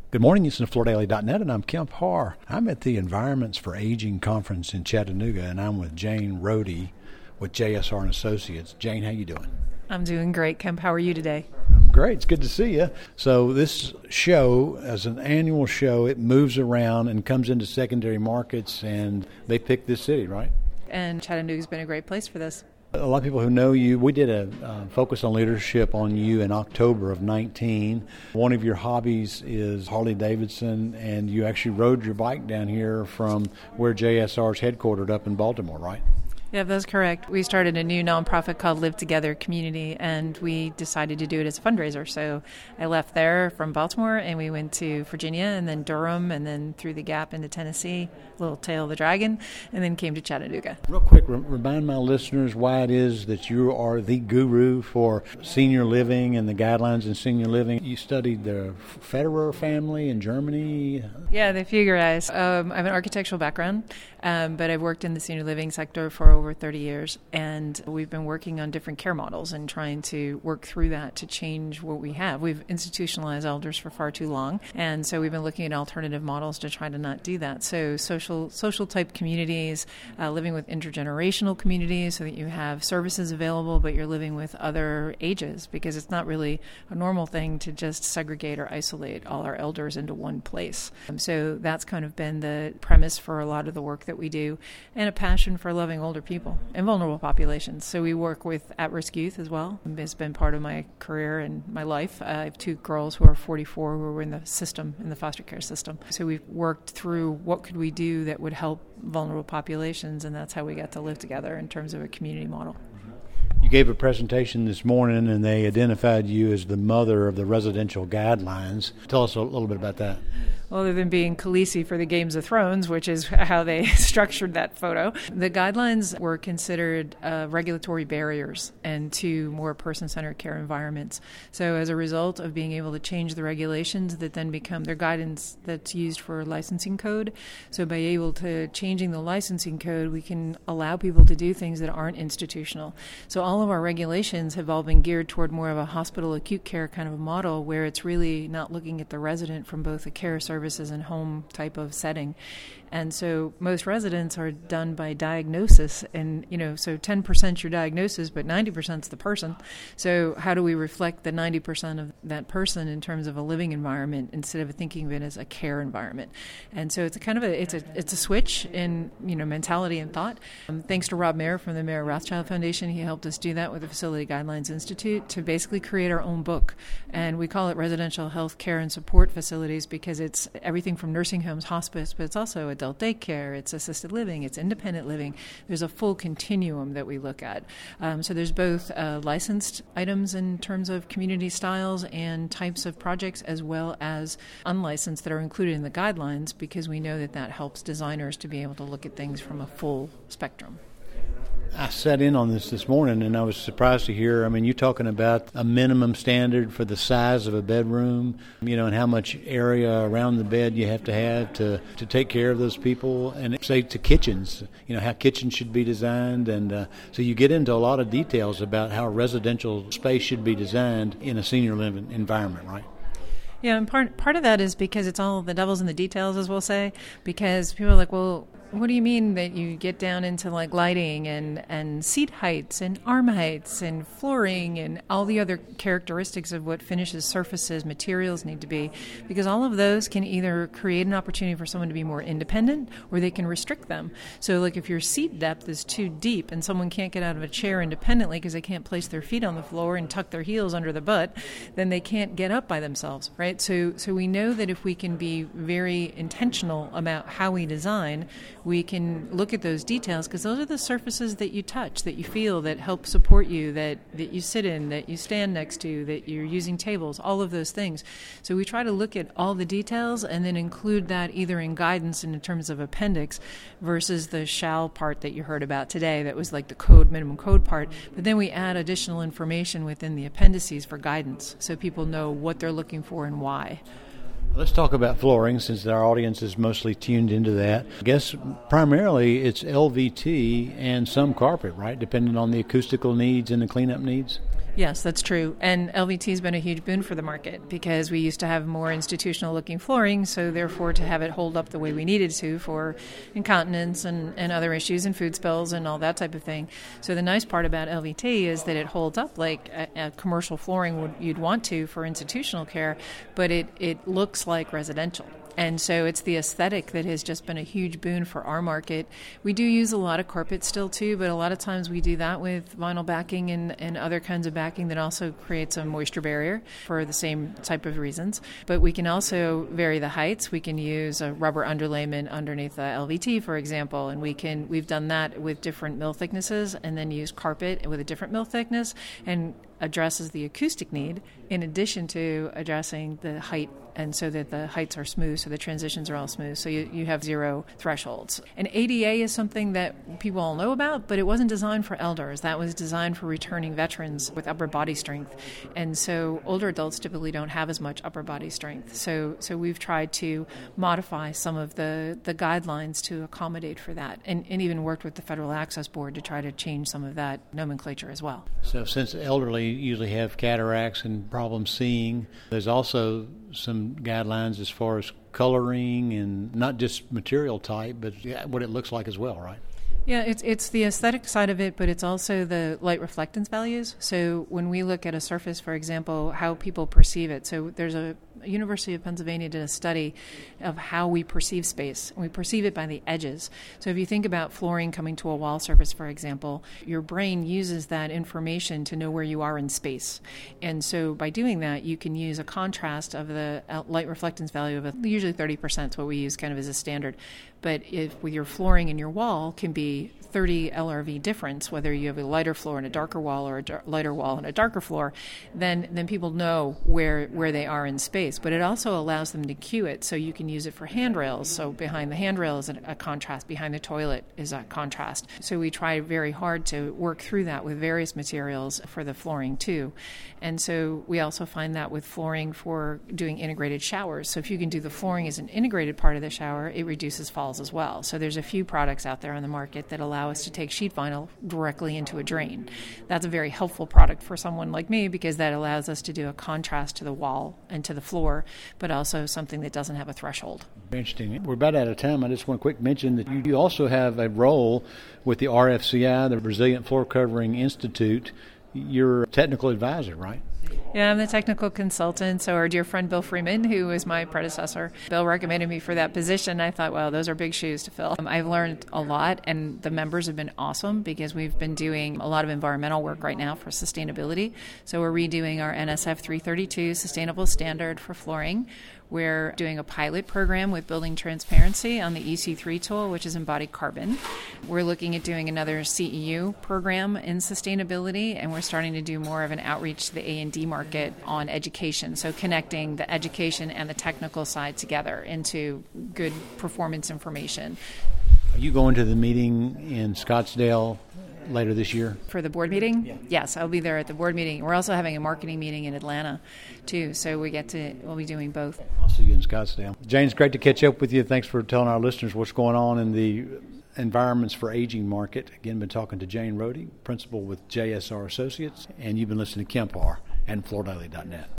Good morning, this is FloorDaily.net, and I'm Kemp Harr. I'm at the Environments for Aging Conference in Chattanooga, and I'm with Jane Rohde with JSR and Associates. Jane, how you doing? I'm doing great, Kemp. How are you today? Great. It's good to see you. So this show, as an annual show, it moves around and comes into secondary markets, and they pick this city, right? And Chattanooga's been a great place for this. A lot of people who know you, we did a focus on leadership on you in October of 19. One of your hobbies is Harley-Davidson, and you actually rode your bike down here from where JSR is headquartered up in Baltimore, right? Yeah, that's correct. We started a new nonprofit called Live Together Community, and we decided to do it as a fundraiser. So I left there from Baltimore, and we went to Virginia, and then Durham, and then through the Gap into Tennessee, Little Tail of the Dragon, and then came to Chattanooga. Real quick, remind my listeners why it is that you are the guru for senior living and the guidelines in senior living. You studied the Federer family in Germany. Yeah, the Fuggereis. I have an architectural background, but I've worked in the senior living sector for over 30 years, and we've been working on different care models and trying to work through that to change what we have. We've institutionalized elders for far too long, and so we've been looking at alternative models to try to not do that. So social type communities, living with intergenerational communities so that you have services available, but you're living with other ages, because it's not really a normal thing to just segregate or isolate all our elders into one place. So that's kind of been the premise for a lot of the work that we do, and a passion for loving older people and vulnerable populations. So we work with at-risk youth as well. It's been part of my career and my life. I have two girls who are 44 who are in the system, in the foster care system. So we've worked through what could we do that would help vulnerable populations, and that's how we got to live together in terms of a community model. You gave a presentation this morning, and they identified you as the mother of the residential guidelines. Tell us a little bit about that. Other than being Khaleesi for the Games of Thrones, which is how they structured that photo, the guidelines were considered regulatory barriers and to more person-centered care environments. So as a result of being able to change the regulations that then become their guidance that's used for licensing code, so by able to changing the licensing code, we can allow people to do things that aren't institutional. So all of our regulations have all been geared toward more of a hospital acute care kind of a model, where it's really not looking at the resident from both a care services and home type of setting. And so most residents are done by diagnosis, and so 10% your diagnosis, but 90% is the person. So how do we reflect the 90% of that person in terms of a living environment instead of thinking of it as a care environment? And so it's a kind of it's a switch in mentality and thought. Thanks to Rob Mayer from the Mayer Rothschild Foundation, he helped us do that with the Facility Guidelines Institute to basically create our own book, and we call it Residential Health Care and Support Facilities, because it's everything from nursing homes, hospice, but it's also adult daycare, it's assisted living, it's independent living. There's a full continuum that we look at. So there's both licensed items in terms of community styles and types of projects, as well as unlicensed that are included in the guidelines, because we know that helps designers to be able to look at things from a full spectrum. I sat in on this morning, and I was surprised to hear, you're talking about a minimum standard for the size of a bedroom, and how much area around the bed you have to take care of those people, and say to kitchens, how kitchens should be designed. And so you get into a lot of details about how a residential space should be designed in a senior living environment, right? Yeah, and part of that is because it's all the devil's in the details, as we'll say, because people are like, well, what do you mean that you get down into like lighting and seat heights and arm heights and flooring and all the other characteristics of what finishes, surfaces, materials need to be? Because all of those can either create an opportunity for someone to be more independent, or they can restrict them. So like if your seat depth is too deep and someone can't get out of a chair independently because they can't place their feet on the floor and tuck their heels under the butt, then they can't get up by themselves, right? So we know that if we can be very intentional about how we design, we can look at those details, because those are the surfaces that you touch, that you feel, that help support you, that you sit in, that you stand next to, that you're using tables, all of those things. So we try to look at all the details and then include that either in guidance and in terms of appendix, versus the shall part that you heard about today that was like the code, minimum code part. But then we add additional information within the appendices for guidance, so people know what they're looking for and why. Let's talk about flooring, since our audience is mostly tuned into that. I guess primarily it's LVT and some carpet, right, depending on the acoustical needs and the cleanup needs? Yes, that's true. And LVT has been a huge boon for the market because we used to have more institutional looking flooring, so therefore to have it hold up the way we needed to for incontinence and other issues and food spills and all that type of thing. So the nice part about LVT is that it holds up like a commercial flooring you'd want to for institutional care, but it looks like residential. And so it's the aesthetic that has just been a huge boon for our market. We do use a lot of carpet still too, but a lot of times we do that with vinyl backing and other kinds of backing that also creates a moisture barrier for the same type of reasons. But we can also vary the heights. We can use a rubber underlayment underneath the LVT, for example, and we've done that with different mill thicknesses and then use carpet with a different mill thickness and addresses the acoustic need in addition to addressing the height, and so that the heights are smooth, so the transitions are all smooth, so you have zero thresholds. And ADA is something that people all know about, but it wasn't designed for elders. That was designed for returning veterans with upper body strength. And so older adults typically don't have as much upper body strength. So we've tried to modify some of the guidelines to accommodate for that, and even worked with the Federal Access Board to try to change some of that nomenclature as well. So since elderly usually have cataracts and problems seeing, there's also some guidelines as far as coloring and not just material type, but what it looks like as well, right? Yeah, it's the aesthetic side of it, but it's also the light reflectance values. So when we look at a surface, for example, how people perceive it. So there's a University of Pennsylvania did a study of how we perceive space. We perceive it by the edges. So if you think about flooring coming to a wall surface, for example, your brain uses that information to know where you are in space. And so by doing that, you can use a contrast of the light reflectance value of usually 30% is what we use kind of as a standard. But if with your flooring in your wall can be 30 LRV difference, whether you have a lighter floor and a darker wall or a lighter wall and a darker floor, then people know where they are in space. But it also allows them to cue it, so you can use it for handrails. So behind the handrail is a contrast, behind the toilet is a contrast. So we try very hard to work through that with various materials for the flooring too. And so we also find that with flooring for doing integrated showers. So if you can do the flooring as an integrated part of the shower, it reduces falls as well. So there's a few products out there on the market that allow us to take sheet vinyl directly into a drain. That's a very helpful product for someone like me because that allows us to do a contrast to the wall and to the floor, but also something that doesn't have a threshold. Interesting. We're about out of time. I just want to quick mention that you also have a role with the RFCI, the Resilient Floor Covering Institute. You're a technical advisor, right? Yeah, I'm the technical consultant. So our dear friend Bill Freeman, who was my predecessor, Bill recommended me for that position. I thought, well, those are big shoes to fill. I've learned a lot, and the members have been awesome because we've been doing a lot of environmental work right now for sustainability. So we're redoing our NSF 332 sustainable standard for flooring. We're doing a pilot program with Building Transparency on the EC3 tool, which is embodied carbon. We're looking at doing another CEU program in sustainability, and we're starting to do more of an outreach to the A&D market on education, so connecting the education and the technical side together into good performance information. Are you going to the meeting in Scottsdale later this year? For the board meeting? Yeah. Yes, I'll be there at the board meeting. We're also having a marketing meeting in Atlanta, too, so we'll be doing both. I'll see you in Scottsdale. Jane, it's great to catch up with you. Thanks for telling our listeners what's going on in the environments for aging market. Again, been talking to Jane Rohde, principal with JSR Associates, and you've been listening to Kempar and FloorDaily.net.